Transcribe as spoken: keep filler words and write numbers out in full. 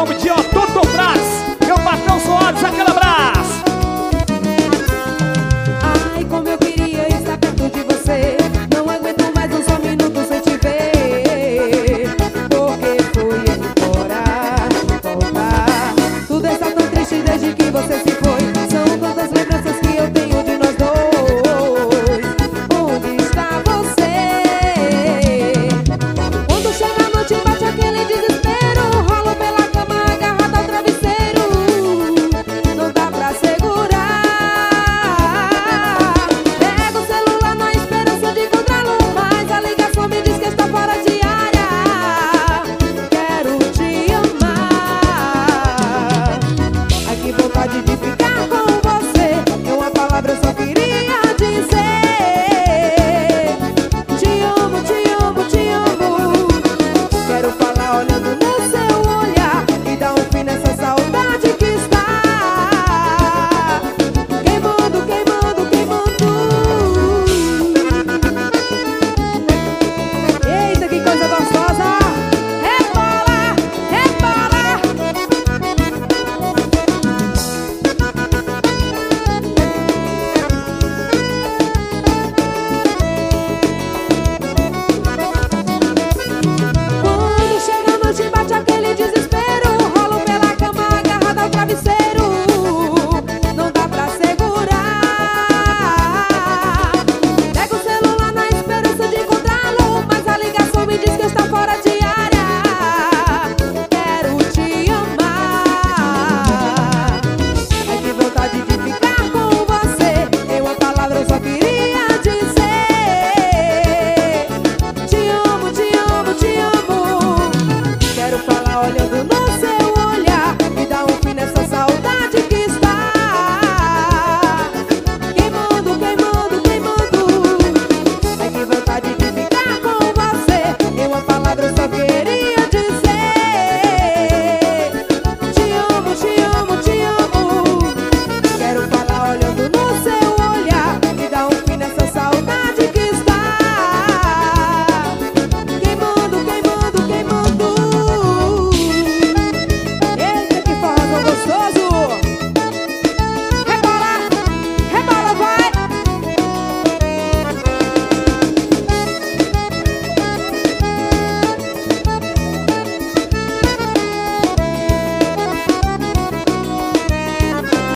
nome de Otuto Brás, meu patrão Soares, aquele abraço. Ai, como eu queria estar perto de você. Não aguento mais um só minuto sem te ver. Porque foi embora, voltar. Tudo está tão triste desde que você se foi. São tantas lembranças que eu tenho de nós dois. Onde está você? Quando chega a noite bate aquele desespero. Rolo pela cama agarrado ao travesseiro. Não dá pra segurar. Pego o celular na esperança de encontrá-lo, mas a ligação me diz que está fora de área. Quero te amar. Ai, que vontade de ficar com você. É uma palavra eu só queria dizer. Te amo, te amo, te amo. Quero falar olhando no seu olhar e dar um fim nessa saudade que está queimando, queimando, queimando. Eita, que coisa gostosa! Rebola, rebola. Quando chega a noite bate aquele desespero. Rolo pela cama agarrado ao travesseiro. Não dá pra segurar. Pego o celular na esperança de encontrá-lo, mas a ligação me diz que está fora de área. Quero te amar. Ai, que vontade de ficar com você. Em uma palavra eu só queria dizer. Te amo, te amo, te amo. Quero falar olhando no seu